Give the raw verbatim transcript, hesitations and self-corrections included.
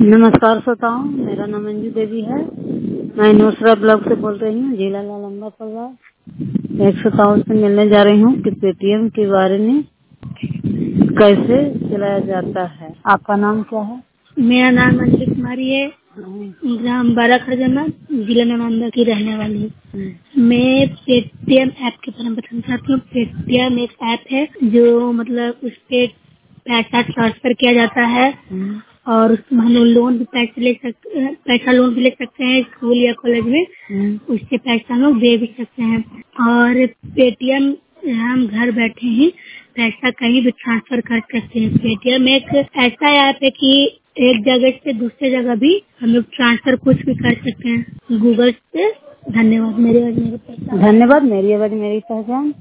नमस्कार श्रोताओं, मेरा नाम अंजू देवी है। मैं नूसरा ब्लॉक से बोल रही हूँ, जिला नालंदा परिवार। एक श्रोताओं से मिलने जा रही हूँ कि पेटीएम के बारे में कैसे चलाया जाता है। आपका नाम क्या है? मेरा नाम अंजू कुमारी है। ग्राम बारा खरगना, जिला नालंदा की रहने वाली हूँ। मैं पेटीएम ऐप के बारे में बताना चाहती हूँ। पेटीएम एक ऐप है जो मतलब उस पे पैसा ट्रांसफर किया जाता है और उसमें हम लोग लोन भी पैसे ले सकते पैसा लोन भी ले सकते हैं स्कूल या कॉलेज में। उससे पैसा हम लोग दे भी सकते हैं। और पेटीएम हम घर बैठे ही पैसा कहीं भी ट्रांसफर कर सकते हैं। पेटीएम एक ऐसा ऐप है कि एक जगह से दूसरे जगह भी हम लोग ट्रांसफर कुछ भी कर सकते हैं गूगल से। धन्यवाद। मेरी आवाज मेरी पहचान। धन्यवाद। मेरी आवाज मेरी पहचान।